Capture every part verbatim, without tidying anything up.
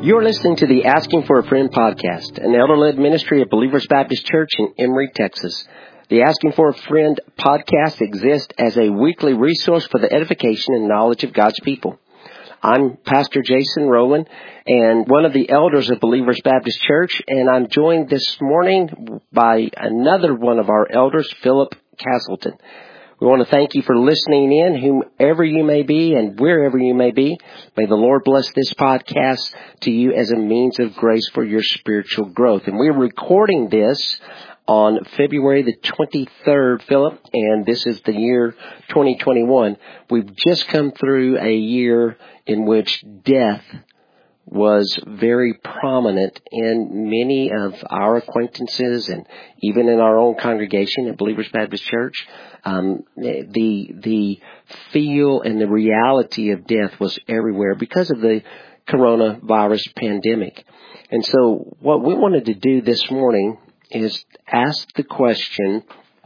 You're listening to the Asking for a Friend podcast, an elder-led ministry of Believers Baptist Church in Emory, Texas. The Asking for a Friend podcast exists as a weekly resource for the edification and knowledge of God's people. I'm Pastor Jason Rowland and one of the elders of Believers Baptist Church, and I'm joined this morning by another one of our elders, Philip Castleton. We want to thank you for listening in, whomever you may be and wherever you may be. May the Lord bless this podcast to you as a means of grace for your spiritual growth. And we're recording this on February the twenty-third, Philip, and this is the year twenty twenty-one. We've just come through a year in which death was very prominent in many of our acquaintances and even in our own congregation at Believers Baptist Church. Um, the the feel and the reality of death was everywhere because of the coronavirus pandemic. And so what we wanted to do this morning is ask the question,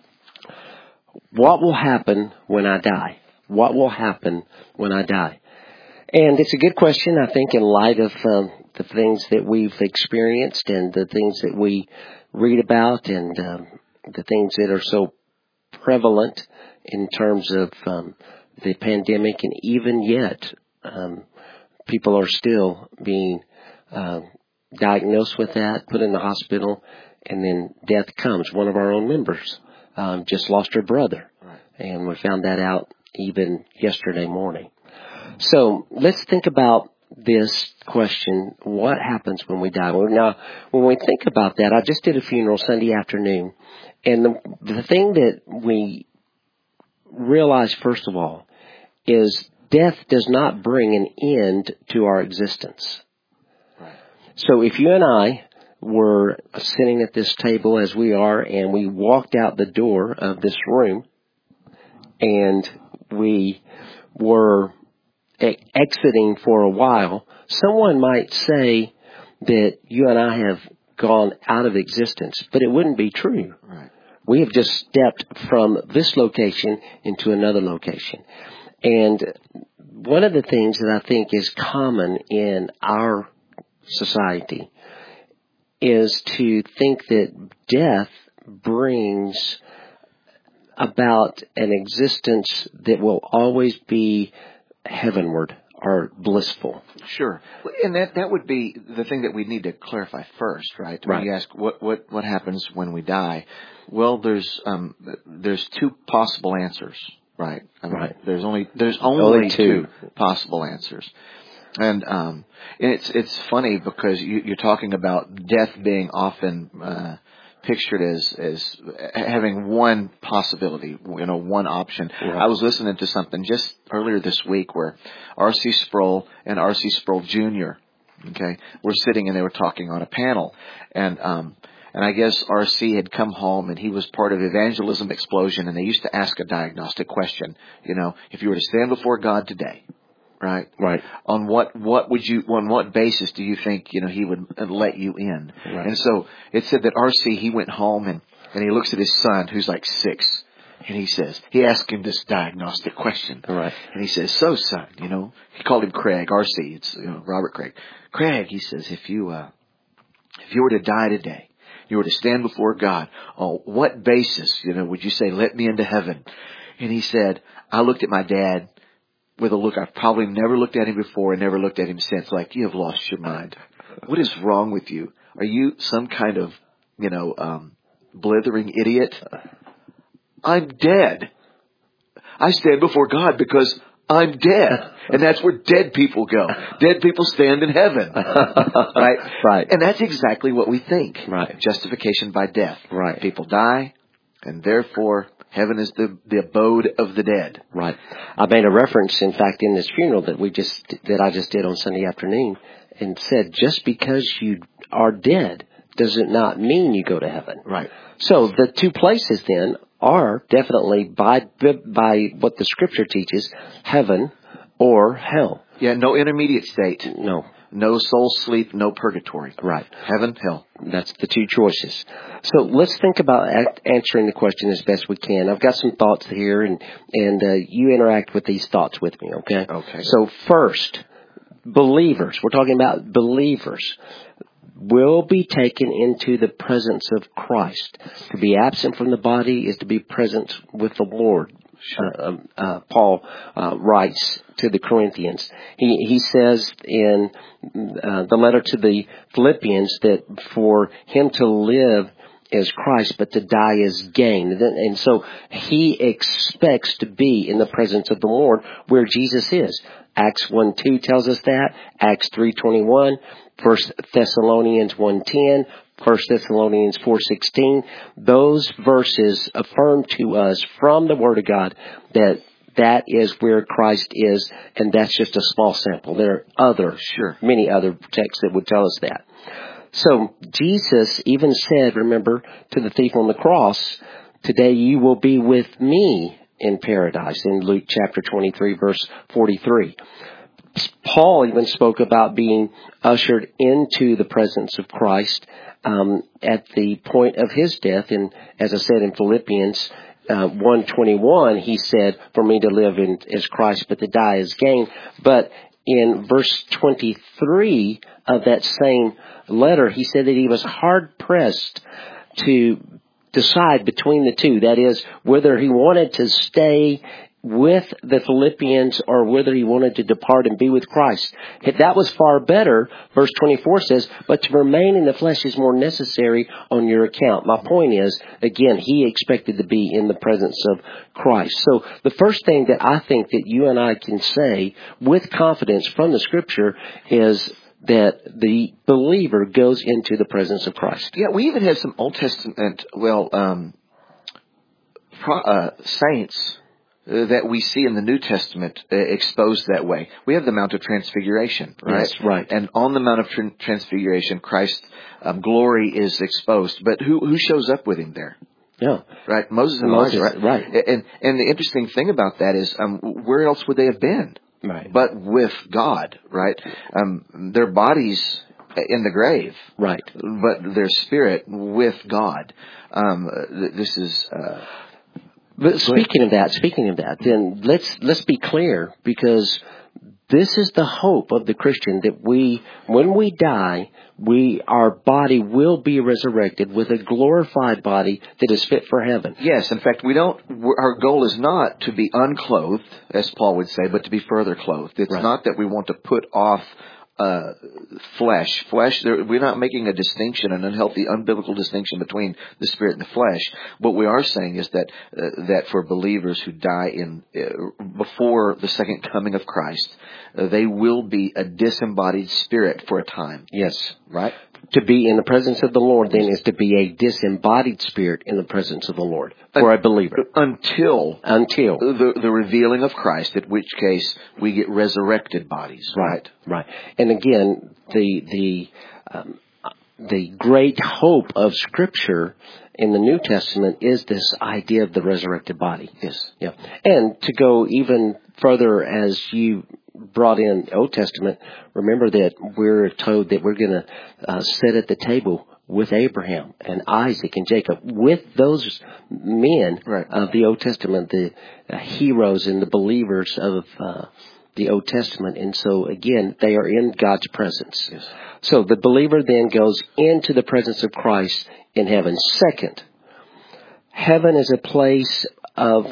what will happen when I die? What will happen when I die? And it's a good question, I think, in light of um, the things that we've experienced and the things that we read about and um, the things that are so prevalent in terms of um, the pandemic. And even yet, um, people are still being uh, diagnosed with that, put in the hospital, and then death comes. One of our own members um, just lost her brother, right. And we found that out even yesterday morning. So let's think about this question, what happens when we die? Well, now, when we think about that, I just did a funeral Sunday afternoon, and the, the thing that we realize, first of all, is death does not bring an end to our existence. Right. So if you and I were sitting at this table as we are, and we walked out the door of this room, and we were exiting for a while, someone might say that you and I have gone out of existence, but it wouldn't be true. Right. We have just stepped from this location into another location. And one of the things that I think is common in our society is to think that death brings about an existence that will always be heavenward or blissful. Sure. And that that would be the thing that we need to clarify first, right? Right. When you ask what, what, what happens when we die, well, there's um, there's two possible answers, right? I mean, right. There's only there's only, only two. two possible answers. And um, and it's it's funny because you, you're talking about death being often uh, pictured as as having one possibility, you know, one option. Right. I was listening to something just earlier this week where R C Sproul and R C Sproul Junior, okay, were sitting and they were talking on a panel, and um and I guess R C had come home and he was part of Evangelism Explosion, and they used to ask a diagnostic question, you know, if you were to stand before God today, right? Right. On what, what would you, on what basis do you think, you know, he would let you in? Right. And so it said that R C, he went home and, and he looks at his son who's like six, and he says, he asked him this diagnostic question. Right. And he says, so son, you know, he called him Craig, R C, it's, you know, Robert Craig. Craig, he says, if you, uh, if you were to die today, you were to stand before God, on what basis, you know, would you say, let me into heaven? And he said, I looked at my dad with a look I've probably never looked at him before and never looked at him since, like, you have lost your mind. What is wrong with you? Are you some kind of, you know, um, blithering idiot? I'm dead. I stand before God because I'm dead. And that's where dead people go. Dead people stand in heaven. Right? Right. And that's exactly what we think. Right. Justification by death. Right. People die, and therefore heaven is the, the abode of the dead. Right. I made a reference, in fact, in this funeral that we just that I just did on Sunday afternoon, and said just because you are dead does it not mean you go to heaven. Right. So the two places then are definitely by by what the Scripture teaches, heaven or hell. Yeah. No intermediate state. No. No soul sleep, no purgatory. Right. Heaven, hell. That's the two choices. So let's think about answering the question as best we can. I've got some thoughts here, and and uh, you interact with these thoughts with me, okay? Okay. So first, believers, we're talking about believers, will be taken into the presence of Christ. To be absent from the body is to be present with the Lord. Sure. Uh, uh, Paul uh, writes to the Corinthians. He he says in uh, the letter to the Philippians that for him to live is Christ, but to die is gain. And, and so he expects to be in the presence of the Lord where Jesus is. Acts one two tells us that. Acts three twenty-one. First Thessalonians one ten. First Thessalonians four sixteen. Those verses affirm to us from the Word of God that that is where Christ is, and that's just a small sample. There are other, sure, many other texts that would tell us that. So Jesus even said, remember, to the thief on the cross, today you will be with me in paradise, in Luke chapter twenty-three, verse forty-three. Paul even spoke about being ushered into the presence of Christ um, at the point of his death. And as I said in Philippians uh, one twenty-one, he said, for me to live in, is Christ, but to die is gain. But in verse twenty-three of that same letter, he said that he was hard-pressed to decide between the two. That is, whether he wanted to stay with the Philippians or whether he wanted to depart and be with Christ. That was far better. Verse twenty-four says, but to remain in the flesh is more necessary on your account. My point is, again, he expected to be in the presence of Christ. So the first thing that I think that you and I can say with confidence from the Scripture is that the believer goes into the presence of Christ. Yeah, we even have some Old Testament, well, um, pro, uh, saints uh, that we see in the New Testament uh, exposed that way. We have the Mount of Transfiguration, right? Yes, right. And on the Mount of Tr- Transfiguration, Christ's um, glory is exposed. But who who shows up with him there? Yeah. Right? Moses and Moses, Elijah, right? right. And, and the interesting thing about that is, um, where else would they have been? Right. But with God, right? Um, their bodies in the grave, right? But their spirit with God. Um, this is. Uh, but speaking of that, speaking of that, then let's let's be clear, because this is the hope of the Christian, that we, when we die, we our body will be resurrected with a glorified body that is fit for heaven. Yes, in fact, we don't. Our goal is not to be unclothed, as Paul would say, but to be further clothed. It's right. not that we want to put off uh flesh. Flesh. There, we're not making a distinction, an unhealthy, unbiblical distinction between the spirit and the flesh. What we are saying is that uh, that for believers who die in uh, before the second coming of Christ, uh, they will be a disembodied spirit for a time. Yes, right. To be in the presence of the Lord, then, is to be a disembodied spirit in the presence of the Lord for a believer. Until Until the, the revealing of Christ, at which case we get resurrected bodies. Right, right. And again, the the um, the great hope of Scripture in the New Testament is this idea of the resurrected body. Yes. Yeah. And to go even further, as you brought in Old Testament, remember that we're told that we're going to uh, sit at the table with Abraham and Isaac and Jacob, with those men right. of the Old Testament, the uh, heroes and the believers of uh, the Old Testament. And so, again, they are in God's presence. Yes. So the believer then goes into the presence of Christ in heaven. Second, heaven is a place of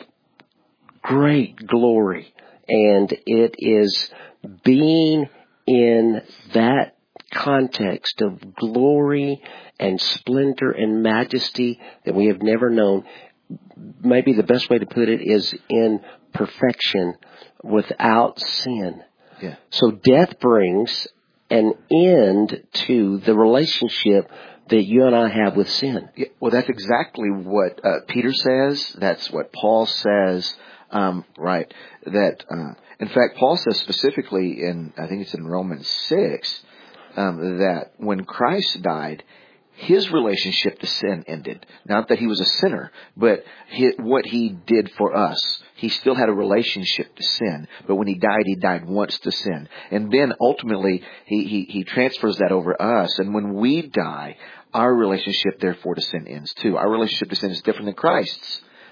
great glory, and it is being in that context of glory and splendor and majesty that we have never known. Maybe the best way to put it is in perfection without sin. Yeah. So death brings an end to the relationship that you and I have with sin. Yeah, well, that's exactly what uh, Peter says. That's what Paul says. Um, right. That, uh, in fact, Paul says specifically in, I think it's in Romans six, um, that when Christ died, his relationship to sin ended. Not that he was a sinner, but he, what he did for us. He still had a relationship to sin, but when he died, he died once to sin. And then ultimately, he, he, he transfers that over us. And when we die, our relationship, therefore, to sin ends too. Our relationship to sin is different than Christ's.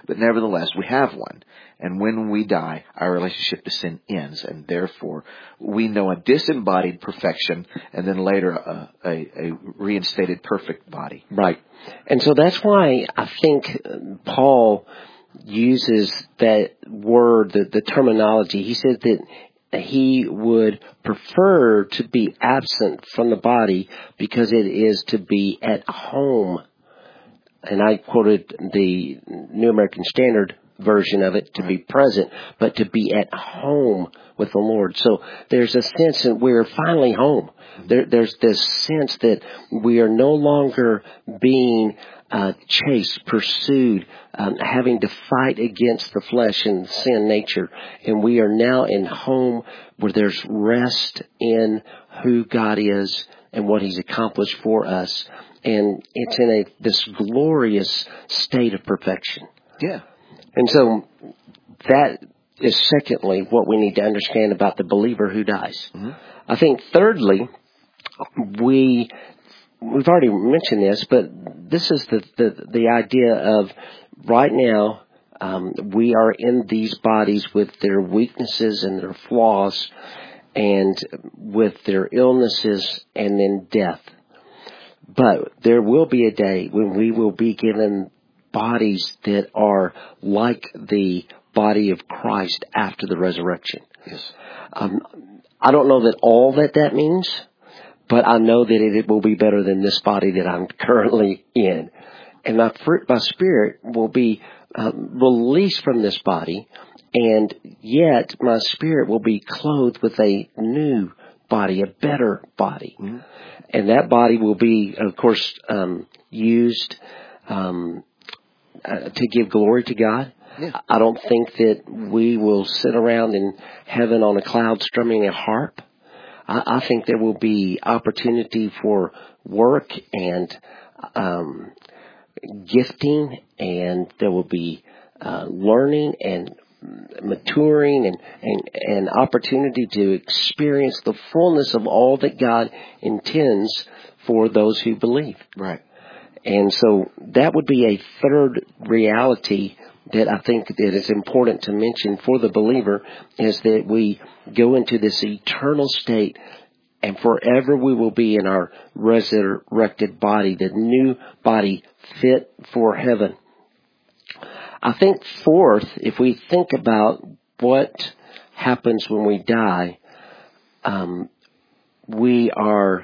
but nevertheless, we have one. And when we die, our relationship to sin ends, and therefore we know a disembodied perfection, and then later a, a, a reinstated perfect body. Right. And so that's why I think Paul uses that word, the, the terminology. He says that he would prefer to be absent from the body because it is to be at home. And I quoted the New American Standard version of it, to be present, but to be at home with the Lord. So there's a sense that we're finally home. There, there's this sense that we are no longer being uh, chased, pursued, um, having to fight against the flesh and sin nature. And we are now in home where there's rest in who God is and what He's accomplished for us. And it's in a this glorious state of perfection. Yeah. And so that is secondly what we need to understand about the believer who dies. Mm-hmm. I think thirdly, we, we've already mentioned this, but this is the, the, the idea of right now, um, we are in these bodies with their weaknesses and their flaws and with their illnesses and then death. But there will be a day when we will be given bodies that are like the body of Christ after the resurrection. Yes. Um, I don't know that all that that means, but I know that it, it will be better than this body that I'm currently in. And my, my spirit will be um, released from this body, and yet my spirit will be clothed with a new body, a better body. Mm-hmm. And that body will be, of course, um, used um Uh, to give glory to God. Yeah. I don't think that we will sit around in heaven on a cloud strumming a harp. I, I think there will be opportunity for work and um, gifting, and there will be uh, learning and maturing and, and, and opportunity to experience the fullness of all that God intends for those who believe. Right. And so that would be a third reality that I think that is important to mention for the believer, is that we go into this eternal state and forever we will be in our resurrected body, the new body fit for heaven. I think fourth, if we think about what happens when we die, um, we are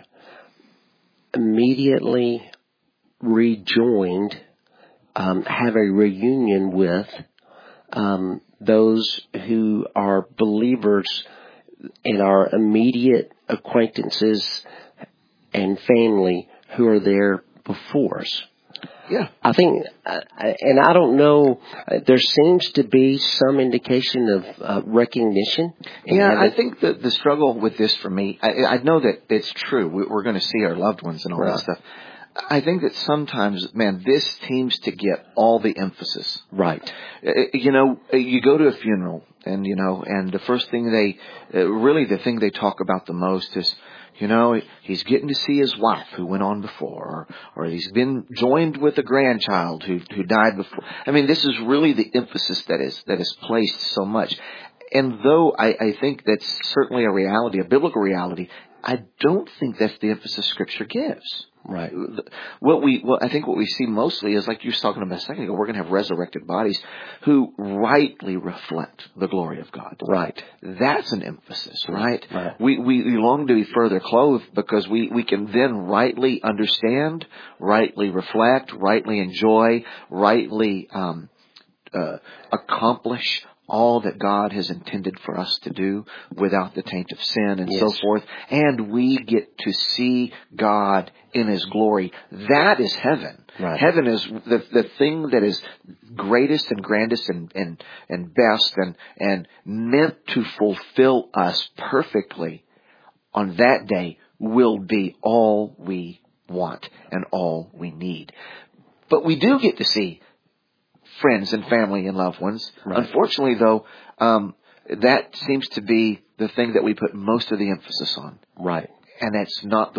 immediately rejoined, um, have a reunion with um, those who are believers in our immediate acquaintances and family who are there before us. Yeah. I think, uh, and I don't know, uh, there seems to be some indication of uh, recognition. Yeah, I think that the struggle with this for me, I, I know that it's true. We're going to see our loved ones and all right. that stuff. I think that sometimes, man, this seems to get all the emphasis. Right. You know, you go to a funeral and, you know, and the first thing they, really the thing they talk about the most is, you know, he's getting to see his wife who went on before, or, or he's been joined with a grandchild who, who died before. I mean, this is really the emphasis that is, that is placed so much. And though I, I think that's certainly a reality, a biblical reality, I don't think that's the emphasis Scripture gives. Right. What we, well, I think what we see mostly is, like you were talking about a second ago, we're going to have resurrected bodies who rightly reflect the glory of God. Right. That's an emphasis, right? Right. We, we, we long to be further clothed because we, we can then rightly understand, rightly reflect, rightly enjoy, rightly, um, uh, accomplish all that God has intended for us to do without the taint of sin and yes. so forth. And we get to see God in His glory. That is heaven. Right. Heaven is the the thing that is greatest and grandest and, and, and best and, and meant to fulfill us perfectly on that day will be all we want and all we need. But we do get to see friends and family and loved ones. Right. Unfortunately, though, um, that seems to be the thing that we put most of the emphasis on. Right. And that's not the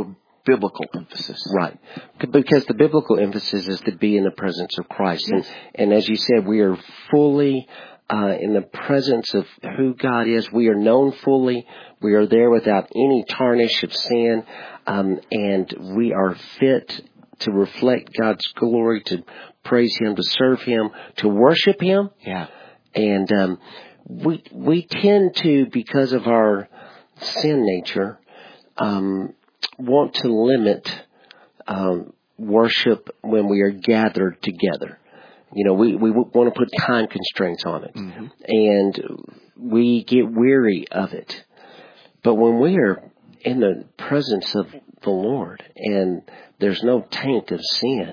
biblical emphasis. Right. Because the biblical emphasis is to be in the presence of Christ. Yes. And, and as you said, we are fully uh, in the presence of who God is. We are known fully. We are there without any tarnish of sin. Um, and we are fit to reflect God's glory, to praise Him, to serve Him, to worship Him. Yeah. And um, we we tend to, because of our sin nature, um, want to limit um, worship when we are gathered together. You know, we, we want to put time constraints on it. Mm-hmm. And we get weary of it. But when we are in the presence of the Lord and there's no taint of sin,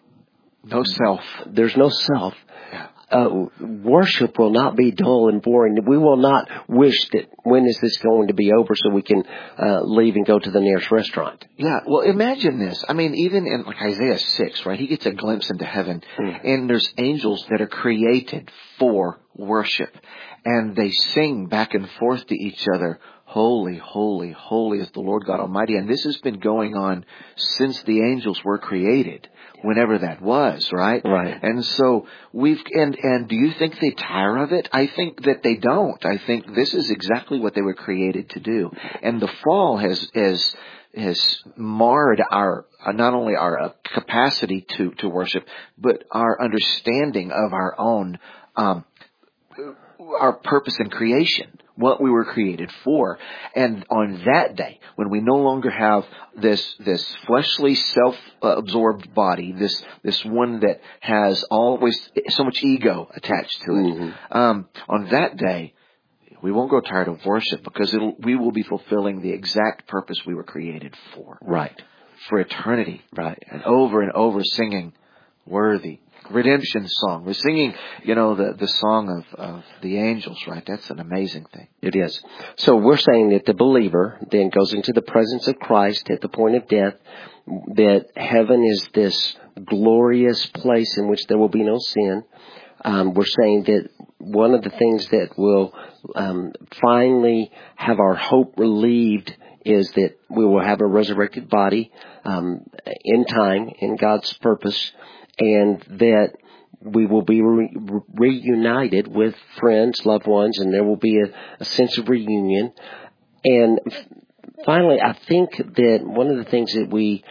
no self, there's no self, yeah. Uh, worship will not be dull and boring. We will not wish that when is this going to be over so we can uh, leave and go to the nearest restaurant. Yeah, well, imagine this. I mean, even in like Isaiah six, right? He gets a glimpse into heaven, mm. and there's angels that are created for worship, and they sing back and forth to each other. Holy, holy, holy is the Lord God Almighty. And this has been going on since the angels were created, whenever that was, right? Right. And so we've, and, and do you think they tire of it? I think that they don't. I think this is exactly what they were created to do. And the fall has, has, has marred our, not only our uh, capacity to, to worship, but our understanding of our own, um, our purpose in creation, what we were created for. And on that day, when we no longer have this, this fleshly, self-absorbed body, this, this one that has always so much ego attached to it, mm-hmm. um, on that day, we won't grow tired of worship because it'll, we will be fulfilling the exact purpose we were created for. Right. For eternity. Right. And over and over singing, worthy. Redemption song. We're singing, you know, the, the song of, of the angels, right? That's an amazing thing. It is. So we're saying that the believer then goes into the presence of Christ at the point of death, that heaven is this glorious place in which there will be no sin. Um, we're saying that one of the things that will um, finally have our hope relieved is that we will have a resurrected body um, in time, in God's purpose, and that we will be re- reunited with friends, loved ones, and there will be a, a sense of reunion. And f- finally, I think that one of the things that we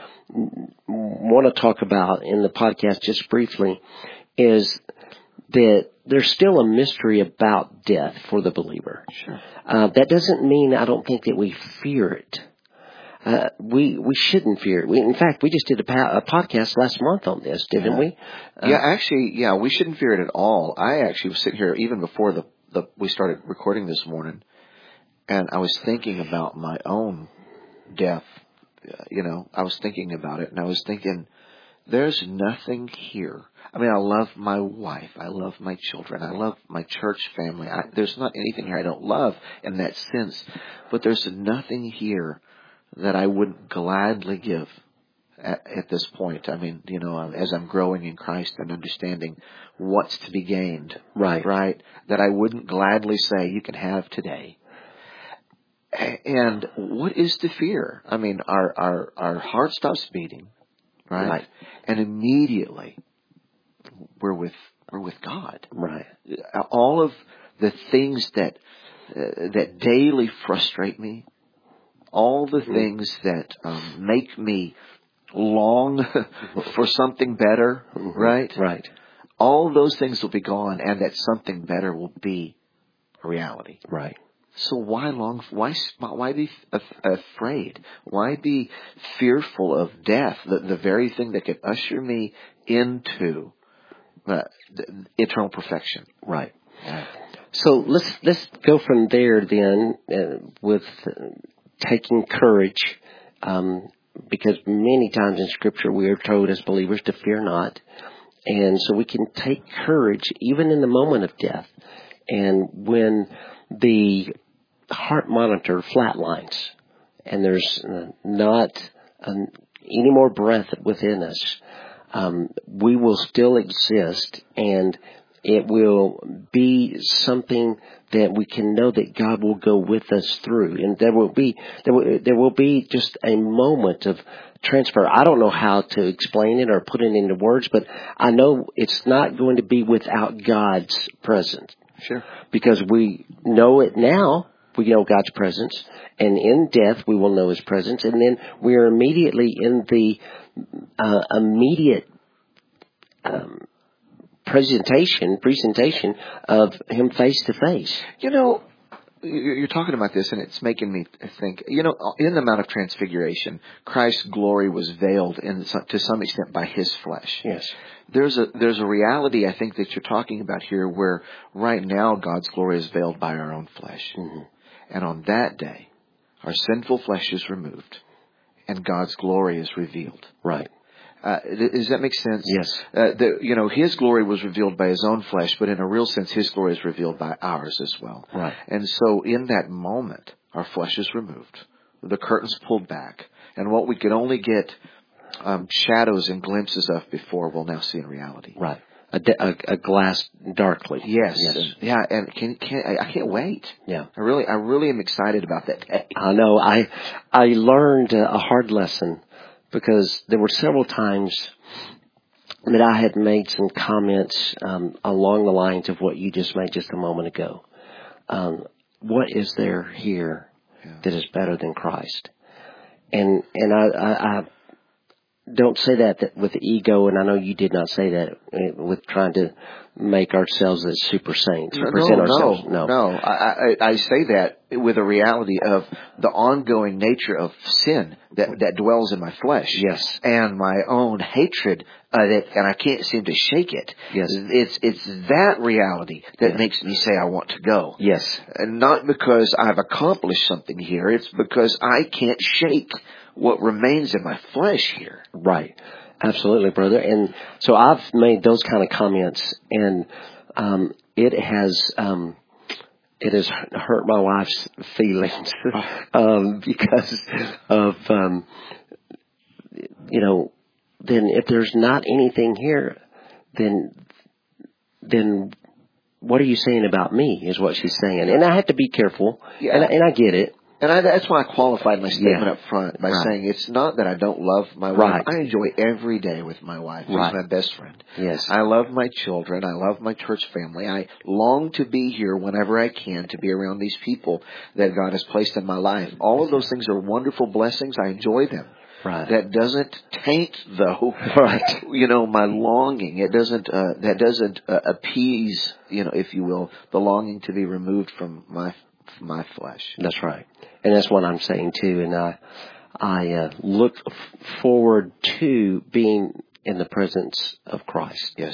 want to talk about in the podcast just briefly is that there's still a mystery about death for the believer. Sure. Uh, that doesn't mean I don't think that we fear it. Uh, we, we shouldn't fear it. We, in fact, we just did a, pa- a podcast last month on this, didn't yeah. we? Uh, yeah, actually, yeah, we shouldn't fear it at all. I actually was sitting here even before the, the, we started recording this morning, and I was thinking about my own death. Uh, you know, I was thinking about it, and I was thinking, there's nothing here. I mean, I love my wife. I love my children. I love my church family. I, there's not anything here I don't love in that sense. But there's nothing here that I wouldn't gladly give at, at this point. I mean, you know, as I'm growing in Christ and understanding what's to be gained. Right. Right? That I wouldn't gladly say you can have today. And what is to fear? I mean, our, our, our heart stops beating. Right? Right. And immediately we're with we're with God. Right. All of the things that uh, that daily frustrate me, all the mm-hmm. things that um, make me long for something better, mm-hmm. right? Right. All those things will be gone, and that something better will be a reality. Right. So why long? Why why be afraid? Why be fearful of death? The, the very thing that could usher me into uh, eternal perfection. Right. Yeah. So let's let's go from there then uh, with uh, taking courage, um, because many times in Scripture we are told as believers to fear not, and so we can take courage even in the moment of death, and when the heart monitor flatlines and there's not um, any more breath within us, um, we will still exist, and It will be something that we can know that God will go with us through. And there will be, there will, there will be just a moment of transfer. I don't know how to explain it or put it into words, but I know it's not going to be without God's presence. Sure. Because we know it now. We know God's presence. And in death, we will know His presence. And then we are immediately in the uh, immediate um presentation, presentation of Him face to face. You know, you're talking about this, and it's making me think. You know, in the Mount of Transfiguration, Christ's glory was veiled, in to some extent, by His flesh. Yes. There's a there's a reality, I think, that you're talking about here, where right now God's glory is veiled by our own flesh, Mm-hmm. and on that day, our sinful flesh is removed, and God's glory is revealed. Right. Uh, does that make sense? Yes. Uh, the, you know, His glory was revealed by His own flesh, but in a real sense, His glory is revealed by ours as well. Right. And so in that moment, our flesh is removed. The curtain's pulled back. And what we could only get um, shadows and glimpses of before, we'll now see in reality. Right. A, a, a glass darkly. Yes. Yes. And, yeah, and can, can, I, I can't wait. Yeah. I really, I really am excited about that day. I know. I, I learned a hard lesson, because there were several times that I had made some comments um, along the lines of what you just made just a moment ago. Um, what is there here Yeah. that is better than Christ? And and I, I, I don't say that, that with ego, and I know you did not say that with trying to make ourselves as super saints or No, present no, ourselves. no, no. I, I, I say that with a reality of the ongoing nature of sin that, that dwells in my flesh. Yes. And my own hatred, uh, that, and I can't seem to shake it. Yes. It's, it's that reality that Yeah. makes me say I want to go. Yes. And not because I've accomplished something here. It's because I can't shake what remains in my flesh here. Right. Absolutely, brother. And so I've made those kind of comments, and um, it has um, it has hurt my wife's feelings um, because of um, you know. Then if there's not anything here, then then what are you saying about me? Is what she's saying, and I have to be careful, Yeah. and, and I get it. And I, that's why I qualified my statement Yeah. up front by Right. saying it's not that I don't love my Right. wife. I enjoy every day with my wife. She's Right. my best friend. Yes. I love my children. I love my church family. I long to be here whenever I can to be around these people that God has placed in my life. All of those things are wonderful blessings. I enjoy them. Right. That doesn't taint, though, Right. you know, my longing. It doesn't, uh, that doesn't uh, appease, you know, if you will, the longing to be removed from my from my flesh. That's right. And that's what I'm saying too. And I, I uh, look f- forward to being in the presence of Christ. Yes.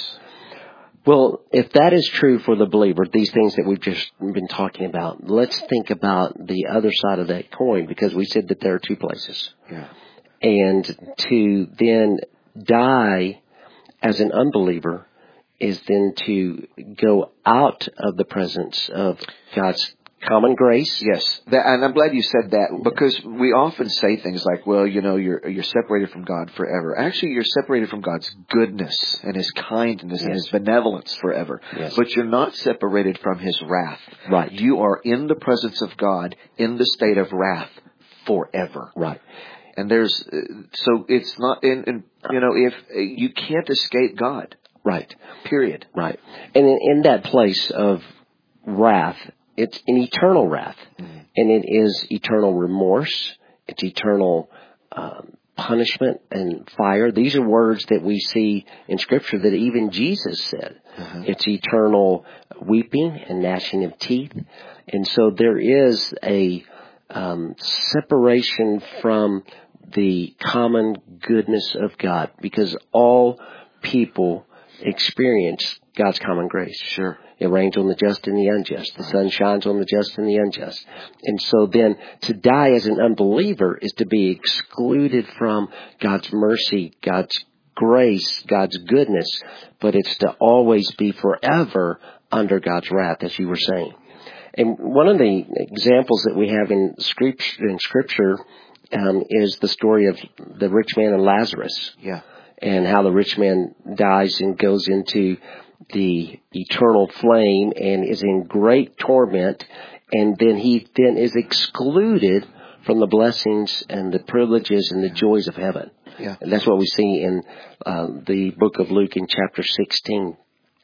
Well, if that is true for the believer, these things that we've just been talking about, let's think about the other side of that coin, because we said that there are two places. Yeah. And to then die as an unbeliever is then to go out of the presence of God's common grace. Yes, that, and I'm glad you said that, because we often say things like, well, you know, you're you're separated from God forever. Actually, you're separated from God's goodness and His kindness and Yes. His benevolence forever. Yes. But you're not separated from His wrath. Right. You are in the presence of God in the state of wrath forever. Right. And there's, uh, so it's not, in, in, you know, if uh, you can't escape God. Right. Period. Right. And in, in that place of wrath, it's an eternal wrath. Mm-hmm. And it is eternal remorse. It's eternal um, punishment and fire. These are words that we see in Scripture that even Jesus said. Uh-huh. It's eternal weeping and gnashing of teeth. And so there is a um, separation from the common goodness of God, because all people experience God's common grace. Sure. It rains on the just and the unjust. The sun shines on the just and the unjust. And so then to die as an unbeliever is to be excluded from God's mercy, God's grace, God's goodness, but it's to always be forever under God's wrath, as you were saying. And one of the examples that we have in Scripture, in Scripture um, is the story of the rich man and Lazarus. Yeah. And how the rich man dies and goes into the eternal flame and is in great torment, and then he then is excluded from the blessings and the privileges and the joys of heaven. Yeah. And that's what we see in uh, the book of Luke in chapter sixteen.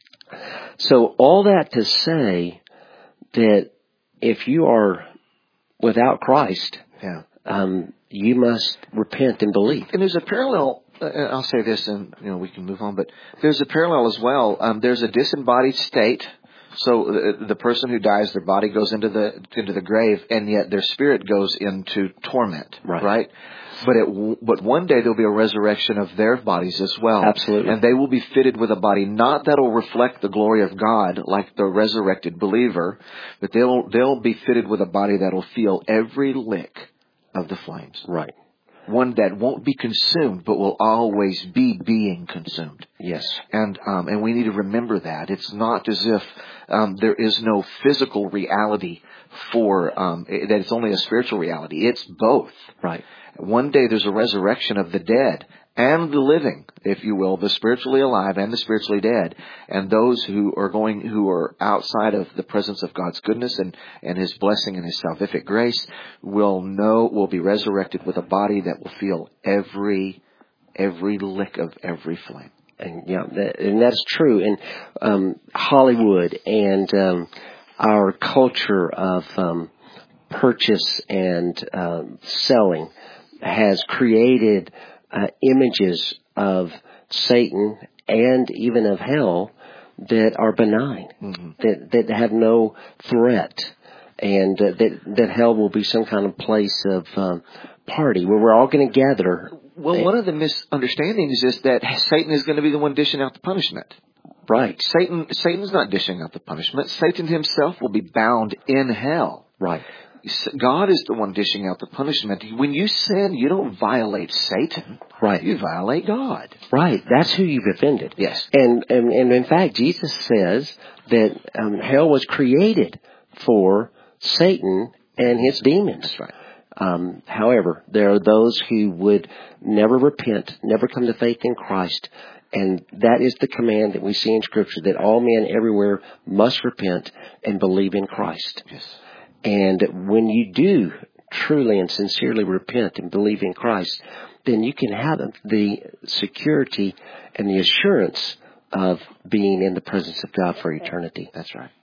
So all that to say that if you are without Christ, Yeah. um, you must repent and believe. And there's a parallel. Uh, I'll say this, and you know we can move on. But there's a parallel as well. Um, there's a disembodied state. So the, the person who dies, their body goes into the into the grave, and yet their spirit goes into torment. Right. Right. But it, but one day there'll be a resurrection of their bodies as well. Absolutely. And they will be fitted with a body not that'll reflect the glory of God like the resurrected believer, but they'll they'll be fitted with a body that'll feel every lick of the flames. Right. One that won't be consumed, but will always be being consumed. Yes. And um, and we need to remember that. It's not as if um, there is no physical reality for, um, that it's only a spiritual reality. It's both. Right. One day there's a resurrection of the dead and the living, if you will, the spiritually alive and the spiritually dead. And those who are going, who are outside of the presence of God's goodness and, and His blessing and His salvific grace will know, will be resurrected with a body that will feel every, every lick of every flame. And yeah, that, and that's true. And um, Hollywood and um, our culture of um, purchase and um, selling has created uh, images of Satan and even of hell that are benign, mm-hmm. that that have no threat, and uh, that that hell will be some kind of place of um, party where we're all going to gather. Well, one of the misunderstandings is that Satan is going to be the one dishing out the punishment. Right. Satan, Satan's not dishing out the punishment. Satan himself will be bound in hell. Right. God is the one dishing out the punishment. When you sin, you don't violate Satan. Right. You violate God. Right. That's who you've offended. Yes. And and, and in fact, Jesus says that um, hell was created for Satan and his demons. That's right. Um, however, there are those who would never repent, never come to faith in Christ. And that is the command that we see in Scripture, that all men everywhere must repent and believe in Christ. Yes. And when you do truly and sincerely repent and believe in Christ, then you can have the security and the assurance of being in the presence of God for eternity. That's right.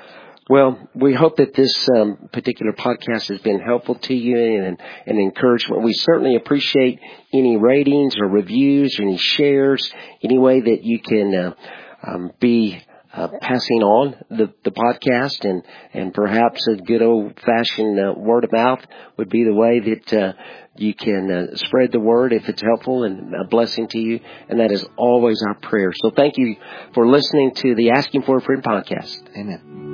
Well, we hope that this um, particular podcast has been helpful to you and an encouragement. We certainly appreciate any ratings or reviews, or any shares, any way that you can uh, um, be uh, passing on the, the podcast, and, and perhaps a good old-fashioned uh, word of mouth would be the way that uh, you can uh, spread the word if it's helpful and a blessing to you. And that is always our prayer. So thank you for listening to the Asking for a Friend podcast. Amen.